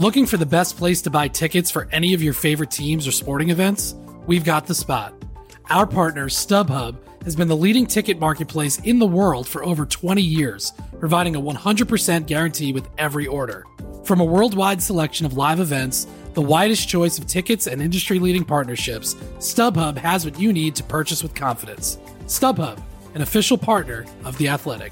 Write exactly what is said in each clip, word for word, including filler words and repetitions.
Looking for the best place to buy tickets for any of your favorite teams or sporting events? We've got the spot. Our partner, StubHub, has been the leading ticket marketplace in the world for over twenty years, providing a one hundred percent guarantee with every order. From a worldwide selection of live events, the widest choice of tickets and industry-leading partnerships, StubHub has what you need to purchase with confidence. StubHub, an official partner of The Athletic.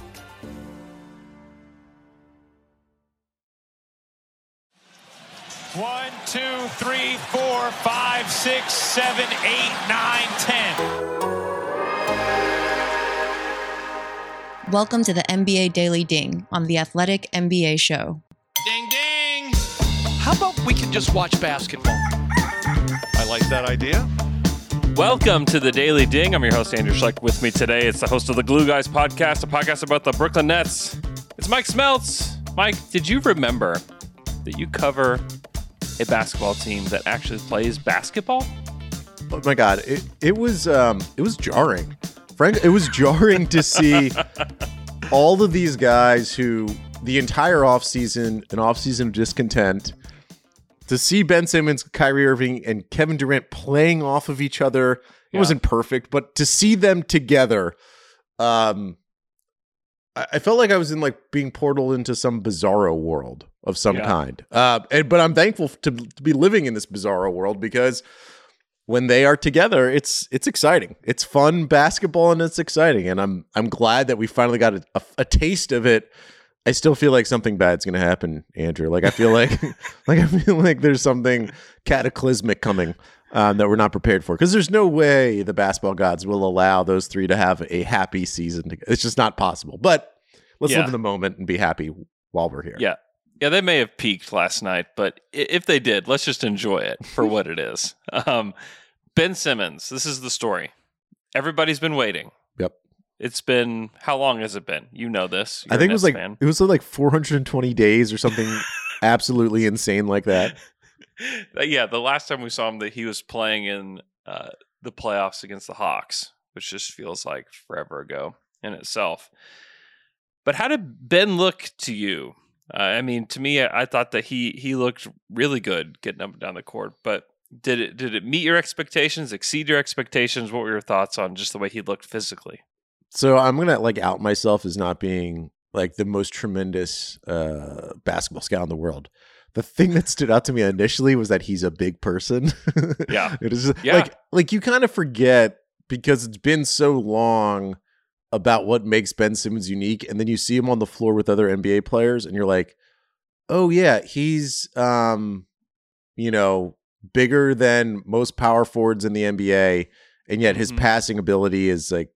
One, two, three, four, five, six, seven, eight, nine, ten. Welcome to the N B A Daily Ding on the Athletic N B A Show. Ding, ding. How about we can just watch basketball? I like that idea. Welcome to the Daily Ding. I'm your host, Andrew Schlecht. With me today, it's the host of the Glue Guys podcast, a podcast about the Brooklyn Nets. It's Mike Smeltz. Mike, did you remember that you cover a basketball team that actually plays basketball? Oh my God, it it was um it was jarring. Frank, it was jarring to see all of these guys who the entire offseason, an offseason of discontent, to see Ben Simmons, Kyrie Irving, and Kevin Durant playing off of each other. It Yeah. wasn't perfect, but to see them together, um, I, I felt like I was in like being portaled into some bizarro world of some Yeah. kind. Uh, and, but I'm thankful to, to be living in this bizarro world because when they are together, it's it's exciting. It's fun basketball and it's exciting. And I'm I'm glad that we finally got a, a, a taste of it. I still feel like something bad's going to happen, Andrew. Like I feel like like I feel like there's something cataclysmic coming um, that we're not prepared for. Because there's no way the basketball gods will allow those three to have a happy season. It's just not possible. But let's Yeah. live in the moment and be happy while we're here. Yeah. Yeah, they may have peaked last night, but i- if they did, let's just enjoy it for what it is. Um, Ben Simmons, this is the story. Everybody's been waiting. Yep. It's been, how long has it been? You know this. You're I think a it was Nets like fan. it was like four hundred twenty days or something absolutely insane like that. Uh, yeah, the last time we saw him, that he was playing in uh, the playoffs against the Hawks, which just feels like forever ago in itself. But how did Ben look to you? Uh, I mean, to me, I, I thought that he he looked really good getting up and down the court. But did it did it meet your expectations, exceed your expectations? What were your thoughts on just the way he looked physically? So I'm gonna like out myself as not being like the most tremendous uh, basketball scout in the world. The thing that stood out to me initially was that he's a big person. Yeah. It is Yeah. like like you kind of forget because it's been so long about what makes Ben Simmons unique, and then you see him on the floor with other N B A players, and you're like, oh yeah, he's um, you know, bigger than most power forwards in the N B A, and yet his Mhm. passing ability is like,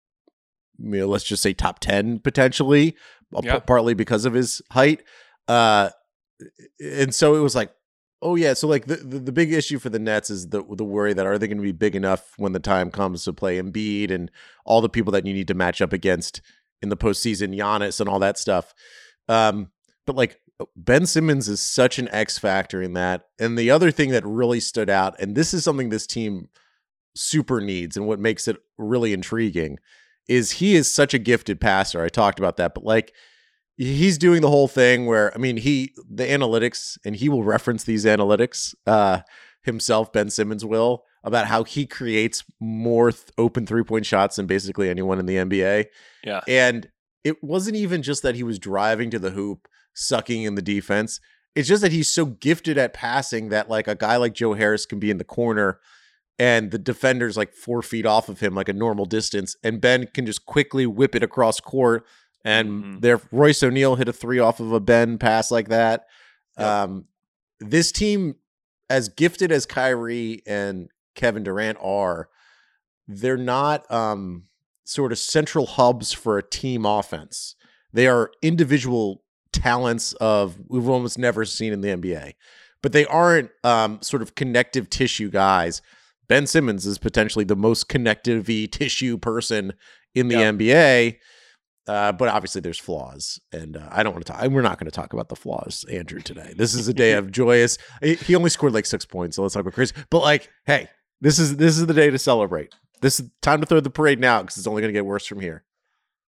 you know, let's just say top ten potentially, uh, Yeah. p- partly because of his height. Uh, and so it was like, oh yeah. So like the, the, the big issue for the Nets is the the worry that are they going to be big enough when the time comes to play Embiid and all the people that you need to match up against in the postseason, Giannis and all that stuff. Um, but like Ben Simmons is such an X factor in that. And the other thing that really stood out, and this is something this team super needs and what makes it really intriguing, is he is such a gifted passer. I talked about that, but like he's doing the whole thing where, I mean, he, the analytics, and he will reference these analytics uh, himself, Ben Simmons will, about how he creates more th- open three-point shots than basically anyone in the N B A. Yeah. And it wasn't even just that he was driving to the hoop, sucking in the defense. It's just that he's so gifted at passing that like a guy like Joe Harris can be in the corner and the defender's like four feet off of him, like a normal distance. And Ben can just quickly whip it across court. And Mhm. there, Royce O'Neal hit a three off of a Ben pass like that. Yep. Um, this team, as gifted as Kyrie and Kevin Durant are, they're not um, sort of central hubs for a team offense. They are individual talents of we've almost never seen in the N B A, but they aren't um, sort of connective tissue guys. Ben Simmons is potentially the most connective-y tissue person in the Yep. N B A. Uh, but obviously there's flaws, and uh, I don't want to talk. We're not going to talk about the flaws, Andrew, today. This is a day of joyous. He only scored like six points, so let's not go crazy. But like, hey, this is this is the day to celebrate. This is time to throw the parade now because it's only going to get worse from here.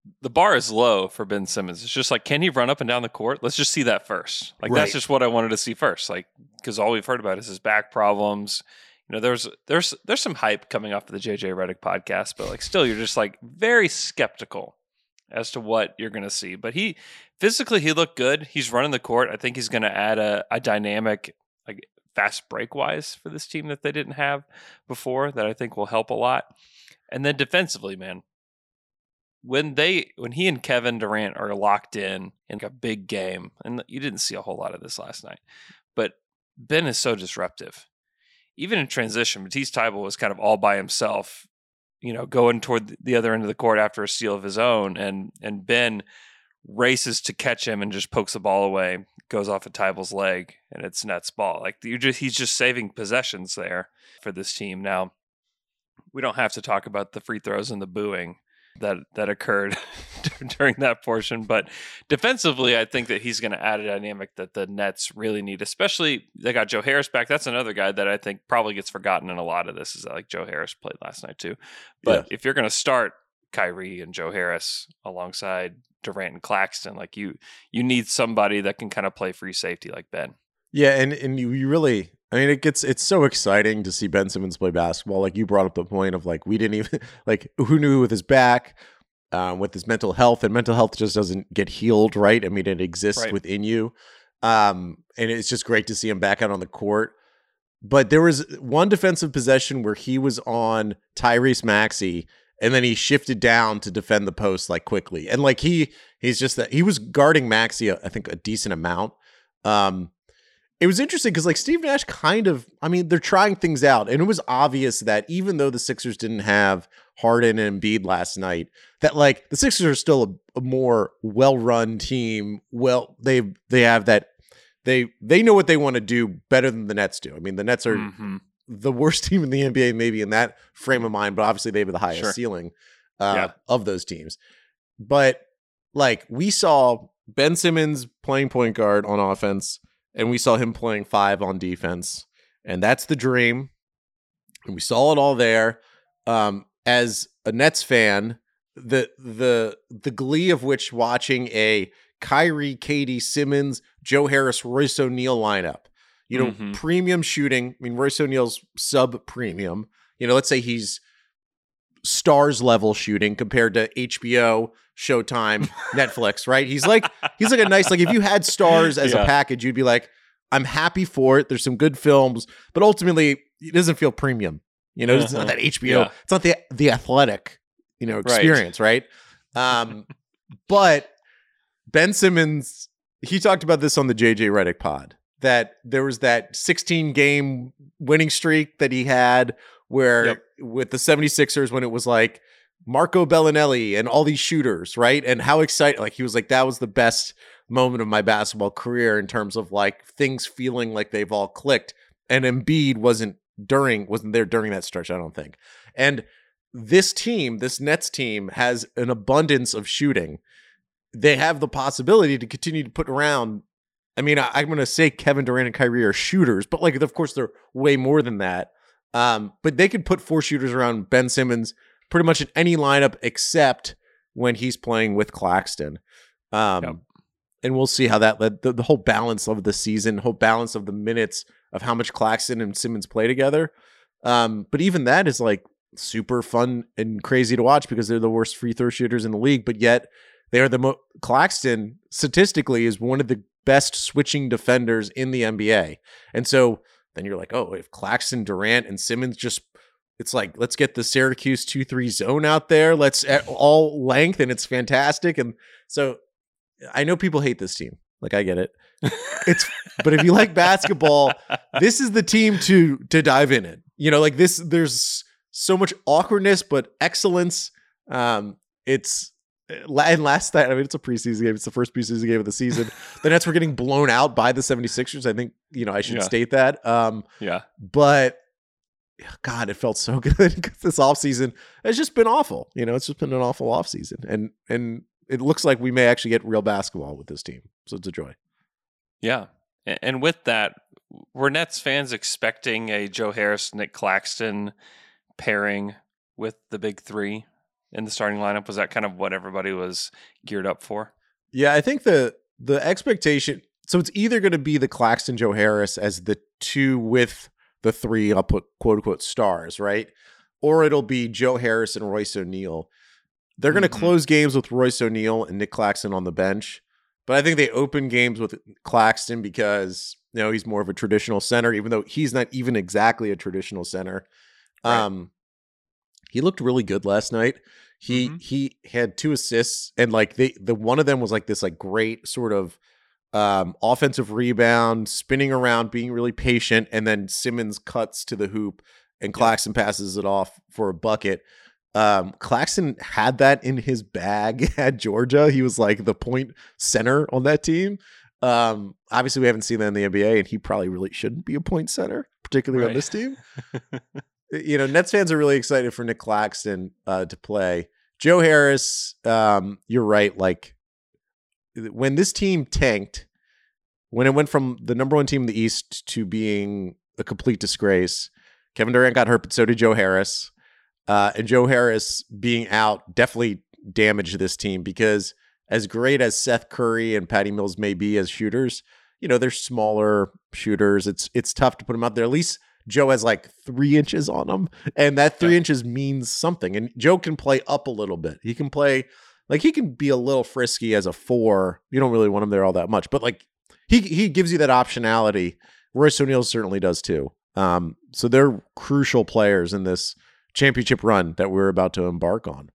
the bar is low for Ben Simmons. It's just like, can he run up and down the court? Let's just see that first. Like, Right. that's just what I wanted to see first. Like, because all we've heard about is his back problems. You know, there's there's there's some hype coming off of the J J Redick podcast, but like, still, you're just like very skeptical as to what you're going to see. But he physically, he looked good. He's running the court. I think he's going to add a, a dynamic, like fast break wise for this team that they didn't have before. That I think will help a lot. And then defensively, man. When they, when he and Kevin Durant are locked in in a big game, and you didn't see a whole lot of this last night, but Ben is so disruptive. Even in transition, Matisse Thybulle was kind of all by himself, you know, going toward the other end of the court after a steal of his own, and and Ben races to catch him and just pokes the ball away, goes off of Tybulle's leg, and it's Nets ball. Like you just, he's just saving possessions there for this team. Now, we don't have to talk about the free throws and the booing that that occurred during that portion, but defensively I think that he's going to add a dynamic that the Nets really need, especially they got Joe Harris back. That's another guy that I think probably gets forgotten in a lot of this, is that like Joe Harris played last night too. But yeah. If you're going to start Kyrie and Joe Harris alongside Durant and Claxton, like you you need somebody that can kind of play free safety like Ben. Yeah, and and you, you really, I mean, it gets, it's so exciting to see Ben Simmons play basketball. Like you brought up the point of like, we didn't even, like who knew with his back, um, with his mental health, and mental health just doesn't get healed, right? I mean, it exists right. within you. Um, and it's just great to see him back out on the court. But there was one defensive possession where he was on Tyrese Maxey, and then he shifted down to defend the post like quickly. And like he, he's just that he was guarding Maxey, I think a decent amount. Um, It was interesting because like Steve Nash kind of, I mean, they're trying things out, and it was obvious that even though the Sixers didn't have Harden and Embiid last night, that like the Sixers are still a, a more well-run team. Well, they they have that they they know what they want to do better than the Nets do. I mean, the Nets are mm-hmm. the worst team in the N B A, maybe in that frame of mind, but obviously they have the highest sure. ceiling uh, yeah. of those teams. But like we saw Ben Simmons playing point guard on offense. And we saw him playing five on defense. And that's the dream. And we saw it all there. Um, as a Nets fan, the the the glee of which watching a Kyrie, K D, Simmons, Joe Harris, Royce O'Neal lineup. You know, mm-hmm. premium shooting. I mean, Royce O'Neal's sub-premium. You know, let's say he's stars level shooting compared to H B O, Showtime, Netflix, right? He's like, he's like a nice, like if you had stars as yeah. a package, you'd be like, I'm happy for it. There's some good films, but ultimately it doesn't feel premium. You know, uh-huh. it's not that H B O. Yeah. It's not the, the athletic, you know, experience, right? right? Um, but Ben Simmons, he talked about this on the J J Redick pod, that there was that sixteen game winning streak that he had where yep. with the seventy-sixers, when it was like Marco Bellinelli and all these shooters, right? And how excited, like he was like, that was the best moment of my basketball career in terms of like things feeling like they've all clicked. And Embiid wasn't during, wasn't there during that stretch, I don't think. And this team, this Nets team has an abundance of shooting. They have the possibility to continue to put around. I mean, I, I'm going to say Kevin Durant and Kyrie are shooters, but like, of course they're way more than that. Um, but they could put four shooters around Ben Simmons pretty much in any lineup except when he's playing with Claxton. Um, yep. And we'll see how that led the, the whole balance of the season, whole balance of the minutes of how much Claxton and Simmons play together. Um, but even that is like super fun and crazy to watch because they're the worst free throw shooters in the league, but yet they are the mo- Claxton statistically is one of the best switching defenders in the N B A. And so then you're like, oh, if Claxton, Durant, and Simmons just, it's like, let's get the Syracuse two three zone out there. Let's at all length, and it's fantastic. And so I know people hate this team. Like, I get it. It's, but if you like basketball, this is the team to to dive in it. You know, like this, there's so much awkwardness, but excellence. Um, it's, and last night, I mean, it's a preseason game. It's the first preseason game of the season. The Nets were getting blown out by the seventy-sixers. I think, you know, I should yeah. state that. Um, yeah. But, God, it felt so good because this offseason has just been awful. You know, it's just been an awful offseason. And, and it looks like we may actually get real basketball with this team. So it's a joy. Yeah. And with that, were Nets fans expecting a Joe Harris, Nick Claxton pairing with the big three in the starting lineup? Was that kind of what everybody was geared up for? Yeah, I think the the expectation. So it's either going to be the Claxton, Joe Harris as the two with the three, I'll put quote unquote stars, right? Or it'll be Joe Harris and Royce O'Neal. They're going to Mm-hmm. close games with Royce O'Neal and Nick Claxton on the bench. But I think they open games with Claxton because, you know, he's more of a traditional center, even though he's not even exactly a traditional center. Right. Um, he looked really good last night. He Mhm. he had two assists, and like they the one of them was like this like great sort of um, offensive rebound, spinning around, being really patient, and then Simmons cuts to the hoop, and Claxton passes it off for a bucket. Um, Claxton had that in his bag at Georgia. He was like the point center on that team. Um, obviously, we haven't seen that in the N B A, and he probably really shouldn't be a point center, particularly on Right. this team. You know, Nets fans are really excited for Nick Claxton uh, to play. Joe Harris, um, you're right. Like when this team tanked, when it went from the number one team in the East to being a complete disgrace, Kevin Durant got hurt, but so did Joe Harris. Uh, and Joe Harris being out definitely damaged this team because as great as Seth Curry and Patty Mills may be as shooters, you know, they're smaller shooters. It's it's tough to put them out there. At least Joe has like three inches on him, and that three Yeah. inches means something. And Joe can play up a little bit. He can play, like he can be a little frisky as a four. You don't really want him there all that much, but like he he gives you that optionality. Royce O'Neal certainly does too. Um, so they're crucial players in this championship run that we're about to embark on.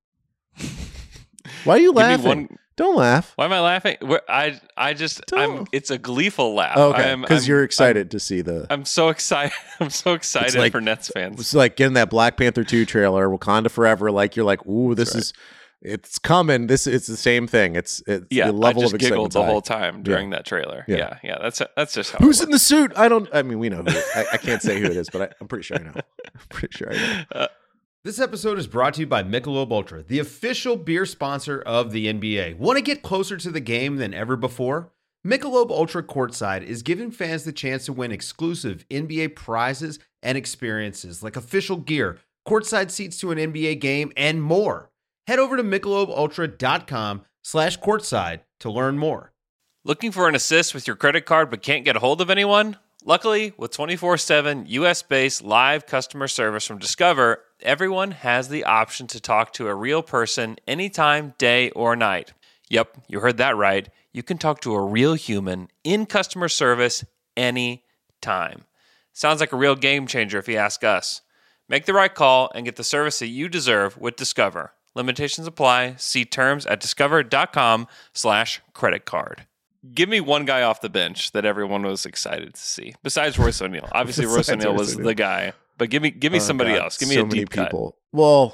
Why are you Give me laughing? one- Don't laugh. Why am I laughing? Where- I I just I'm. Don't. It's a gleeful laugh. Oh, okay, I'm- because I'm- you're excited to see the. I'm, I'm so excited. I'm so excited like- for Nets fans. It's like getting that Black Panther two trailer, Wakanda Forever. Like you're like, ooh, this That's is, it's coming. This it's the same thing. It's it's Yeah, the level I just of giggled excitement's the high. whole time during that trailer. Yeah. Yeah, yeah. That's that's just how. Who's it in the suit? I don't. I mean, we know who. I, I can't say who it is, but I, I'm pretty sure I know. I'm pretty sure I know. Uh, This episode is brought to you by Michelob Ultra, the official beer sponsor of the N B A. Want to get closer to the game than ever before? Michelob Ultra Courtside is giving fans the chance to win exclusive N B A prizes and experiences like official gear, courtside seats to an N B A game, and more. Head over to michelobultra.com slash courtside to learn more. Looking for an assist with your credit card but can't get a hold of anyone? Luckily, with twenty-four seven U S-based live customer service from Discover, everyone has the option to talk to a real person anytime, day or night. Yep, you heard that right. You can talk to a real human in customer service anytime. Sounds like a real game changer if you ask us. Make the right call and get the service that you deserve with Discover. Limitations apply. See terms at discover.com slash credit card. Give me one guy off the bench that everyone was excited to see, besides Royce O'Neal. Obviously, Royce Besides O'Neal Royce was O'Neal. the guy, but give me give me Oh, somebody God, else. Give me so a deep many cut. people. Well,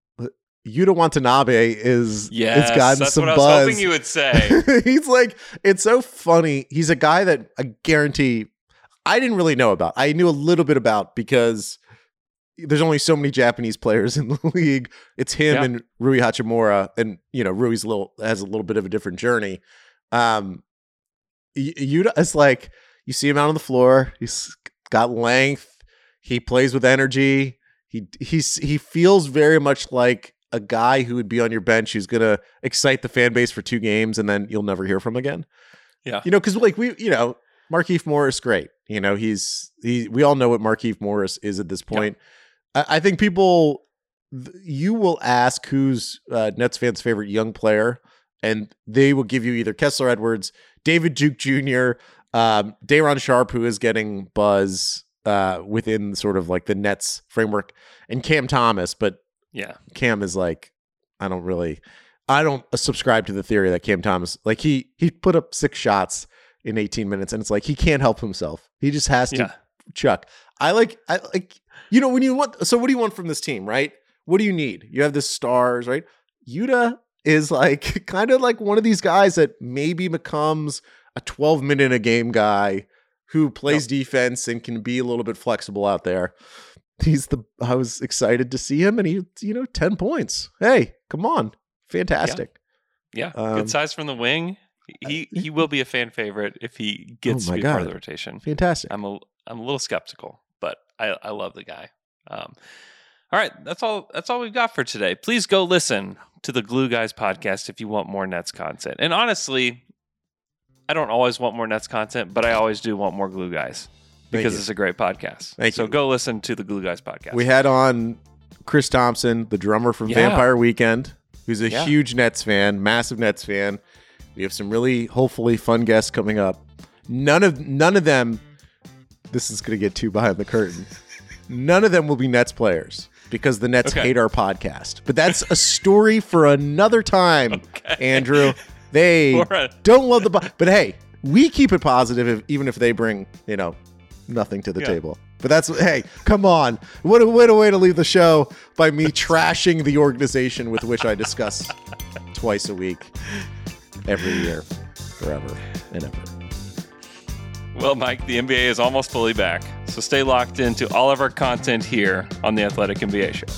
Yuta Watanabe is Yes, it's gotten that's some what I was buzz. hoping you would say. He's like, it's so funny. He's a guy that I guarantee I didn't really know about. I knew a little bit about because there's only so many Japanese players in the league. It's him Yeah. and Rui Hachimura, and you know Rui's a little has a little bit of a different journey. Um, Y- Yuta is like you see him out on the floor. He's got length. He plays with energy. He he's he feels very much like a guy who would be on your bench who's gonna excite the fan base for two games and then you'll never hear from again. Yeah. You know, because like we, you know, Markieff Morris, great. You know, he's he. We all know what Markieff Morris is at this point. I, I think people, th- you will ask who's uh, Nets fans' favorite young player, and they will give you either Kessler Edwards, David Duke Junior, um, Day'Ron Sharpe, who is getting buzz uh, within sort of like the Nets framework, and Cam Thomas. But Yeah. Cam is like, I don't really, I don't subscribe to the theory that Cam Thomas, like he he put up six shots in eighteen minutes, and it's like he can't help himself. He just has to Yeah. chuck. I like, I like, you know, when you want. So what do you want from this team, right? What do you need? You have the stars, right? Yuta is like kind of like one of these guys that maybe becomes a twelve minute a game guy who plays defense and can be a little bit flexible out there. He's the, I was excited to see him, and he, you know, ten points. Hey, come on. Fantastic. Yeah. Um, Good size from the wing. He he will be a fan favorite if he gets Oh my to be part of God. the rotation. Fantastic. I'm a I'm a little skeptical, but I, I love the guy. Um, All right, that's all. That's all we've got for today. Please go listen to the Glue Guys podcast if you want more Nets content. And honestly, I don't always want more Nets content, but I always do want more Glue Guys because it's a great podcast. Thank so you. go listen to the Glue Guys podcast. We had on Chris Thompson, the drummer from Yeah. Vampire Weekend, who's a Yeah. huge Nets fan, massive Nets fan. We have some really hopefully fun guests coming up. None of none of them. This is going to get too behind the curtain. None of them will be Nets players because the Nets Okay. hate our podcast. But that's a story for another time, Okay. Andrew. They For a- don't love the po- but hey, we keep it positive if, even if they bring, you know, nothing to the Yeah. table. But that's, hey, come on. What a, what a way to leave the show by me trashing the organization with which I discuss twice a week, every year, forever and ever. Well, Mike, the N B A is almost fully back, so stay locked into all of our content here on the Athletic N B A Show.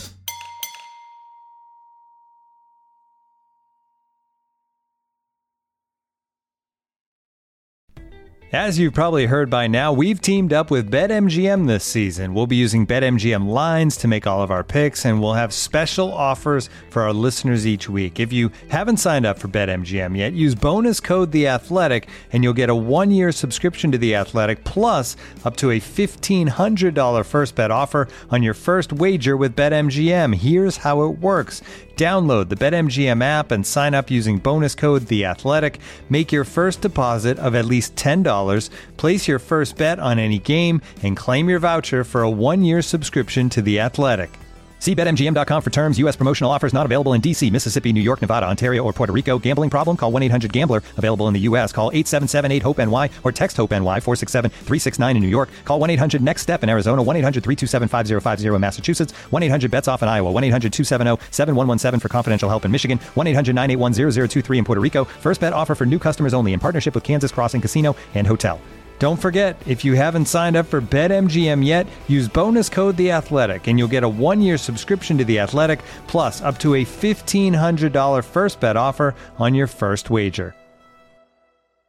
As you've probably heard by now, we've teamed up with BetMGM this season. We'll be using BetMGM lines to make all of our picks, and we'll have special offers for our listeners each week. If you haven't signed up for BetMGM yet, use bonus code The Athletic, and you'll get a one-year subscription to The Athletic, plus up to a fifteen hundred dollars first bet offer on your first wager with BetMGM. Here's how it works. Download the BetMGM app and sign up using bonus code The Athletic. Make your first deposit of at least ten dollars. Place your first bet on any game and claim your voucher for a one-year subscription to The Athletic. See Bet M G M dot com for terms. U S promotional offers not available in D C, Mississippi, New York, Nevada, Ontario, or Puerto Rico. Gambling problem? Call one eight hundred gambler. Available in the U S. Call eight seven seven eight hope N Y or text HOPE-NY four six seven three six nine in New York. Call one eight hundred next step in Arizona. one eight hundred three two seven five zero five zero in Massachusetts. one eight hundred bets off in Iowa. one eight hundred two seven zero seven one one seven for confidential help in Michigan. one eight hundred nine eight one zero zero two three in Puerto Rico. First bet offer for new customers only in partnership with Kansas Crossing Casino and Hotel. Don't forget, if you haven't signed up for BetMGM yet, use bonus code The Athletic, and you'll get a one-year subscription to The Athletic, plus up to a fifteen hundred dollars first bet offer on your first wager.